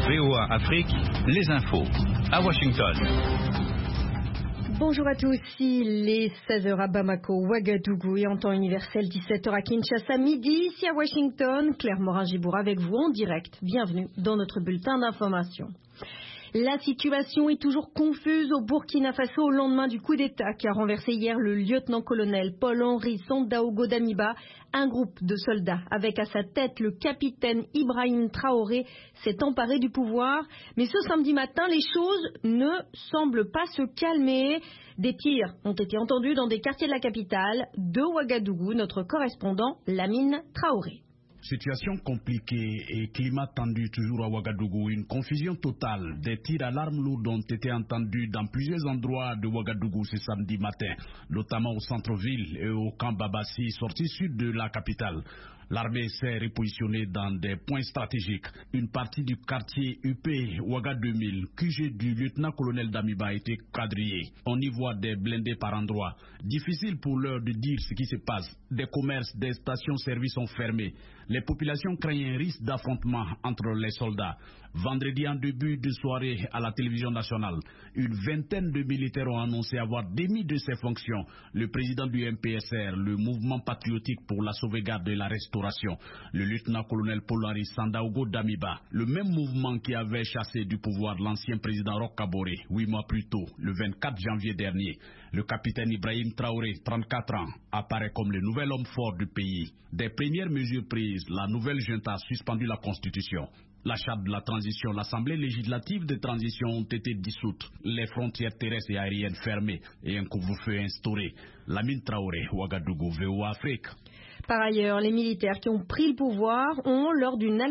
VOA Afrique, les infos. À Washington. Bonjour à tous, il est 16h à Bamako, Ouagadougou et en temps universel 17h à Kinshasa, midi ici à Washington. Claire Morin-Gibour avec vous en direct. Bienvenue dans notre bulletin d'information. La situation est toujours confuse au Burkina Faso au lendemain du coup d'État qui a renversé hier le lieutenant-colonel Paul-Henri Sandaogo Damiba. Un groupe de soldats avec à sa tête le capitaine Ibrahim Traoré s'est emparé du pouvoir. Mais ce samedi matin, les choses ne semblent pas se calmer. Des tirs ont été entendus dans des quartiers de la capitale de Ouagadougou. Notre correspondant Lamine Traoré. Situation compliquée et climat tendu toujours à Ouagadougou. Une confusion totale. Des tirs à l'arme lourde ont été entendus dans plusieurs endroits de Ouagadougou ce samedi matin, notamment au centre-ville et au camp Babassi, sortie sud de la capitale. L'armée s'est repositionnée dans des points stratégiques. Une partie du quartier UP Ouaga 2000, QG du lieutenant-colonel Damiba a été quadrillée. On y voit des blindés par endroits. Difficile pour l'heure de dire ce qui se passe. Des commerces, des stations-service sont fermés. Les populations craignent un risque d'affrontement entre les soldats. Vendredi en début de soirée à la télévision nationale, une vingtaine de militaires ont annoncé avoir démis de ses fonctions le président du MPSR, le mouvement patriotique pour la sauvegarde et la restauration, le lieutenant-colonel Paul-Henri Sandaogo Damiba, le même mouvement qui avait chassé du pouvoir l'ancien président Roch Kaboré 8 mois plus tôt, le 24 janvier dernier. Le capitaine Ibrahim Traoré, 34 ans, apparaît comme le nouvel homme fort du pays. Des premières mesures prises, la nouvelle junta a suspendu la constitution. La charte de la transition, l'Assemblée législative de transition ont été dissoutes, les frontières terrestres et aériennes fermées et un couvre-feu instauré. Lamine Traoré, Ouagadougou, VOA Afrique. Par ailleurs, les militaires qui ont pris le pouvoir ont, lors d'une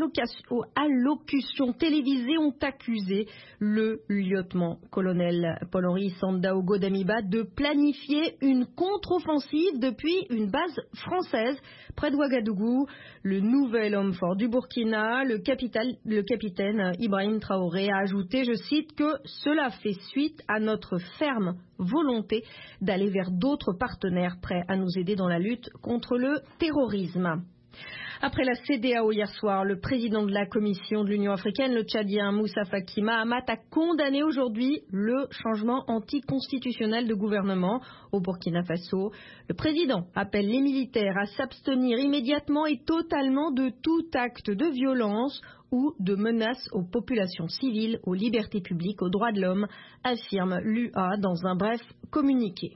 allocution télévisée, ont accusé le lieutenant-colonel Paul-Henri Sandaogo Damiba de planifier une contre-offensive depuis une base française près de Ouagadougou. Le nouvel homme fort du Burkina, le capitaine Ibrahim Traoré, a ajouté, je cite, que cela fait suite à notre ferme volonté d'aller vers d'autres partenaires prêts à nous aider dans la lutte contre le terrorisme. Après la CEDEAO hier soir, le président de la Commission de l'Union africaine, le Tchadien Moussa Faki Mahamat, a condamné aujourd'hui le changement anticonstitutionnel de gouvernement au Burkina Faso. Le président appelle les militaires à s'abstenir immédiatement et totalement de tout acte de violence ou de menace aux populations civiles, aux libertés publiques, aux droits de l'homme, affirme l'UA dans un bref communiqué.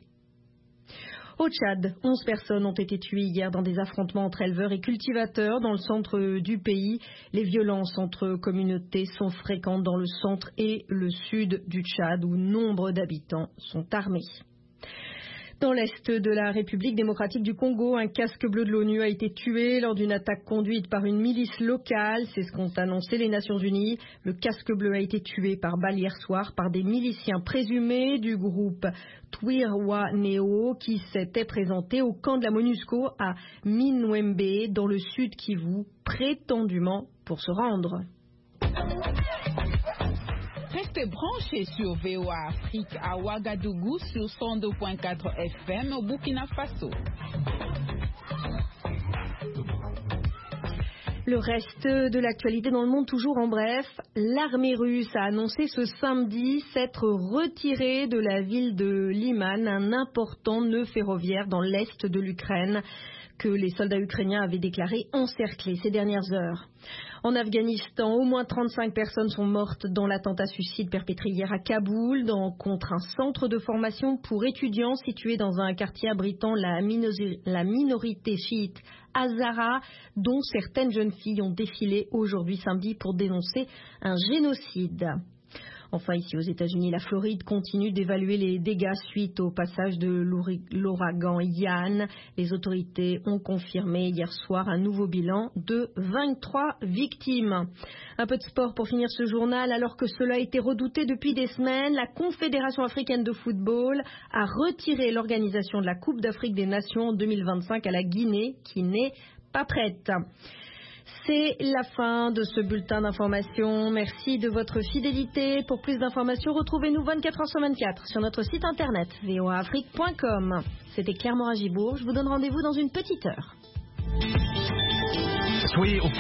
Au Tchad, 11 personnes ont été tuées hier dans des affrontements entre éleveurs et cultivateurs dans le centre du pays. Les violences entre communautés sont fréquentes dans le centre et le sud du Tchad où nombre d'habitants sont armés. Dans l'est de la République démocratique du Congo, un casque bleu de l'ONU a été tué lors d'une attaque conduite par une milice locale. C'est ce qu'ont annoncé les Nations Unies. Le casque bleu a été tué par balle hier soir par des miliciens présumés du groupe Twirwaneho qui s'étaient présentés au camp de la MONUSCO à Minwembe dans le sud Kivu, prétendument pour se rendre. Restez branchés sur VOA Afrique à Ouagadougou sur 102.4 FM au Burkina Faso. Le reste de l'actualité dans le monde, toujours en bref, l'armée russe a annoncé ce samedi s'être retirée de la ville de Liman, un important nœud ferroviaire dans l'est de l'Ukraine que les soldats ukrainiens avaient déclaré encerclé ces dernières heures. En Afghanistan, au moins 35 personnes sont mortes dans l'attentat suicide perpétré hier à Kaboul contre un centre de formation pour étudiants situé dans un quartier abritant la minorité chiite Hazara, dont certaines jeunes filles ont défilé aujourd'hui samedi pour dénoncer un génocide. Enfin, ici aux États-Unis, la Floride continue d'évaluer les dégâts suite au passage de l'ouragan Ian. Les autorités ont confirmé hier soir un nouveau bilan de 23 victimes. Un peu de sport pour finir ce journal. Alors que cela a été redouté depuis des semaines, la Confédération africaine de football a retiré l'organisation de la Coupe d'Afrique des Nations en 2025 à la Guinée, qui n'est pas prête. C'est la fin de ce bulletin d'information. Merci de votre fidélité. Pour plus d'informations, retrouvez-nous 24h/24 sur notre site internet voaafrique.com. C'était Claire Morin-Gibour. Je vous donne rendez-vous dans une petite heure. Soyez au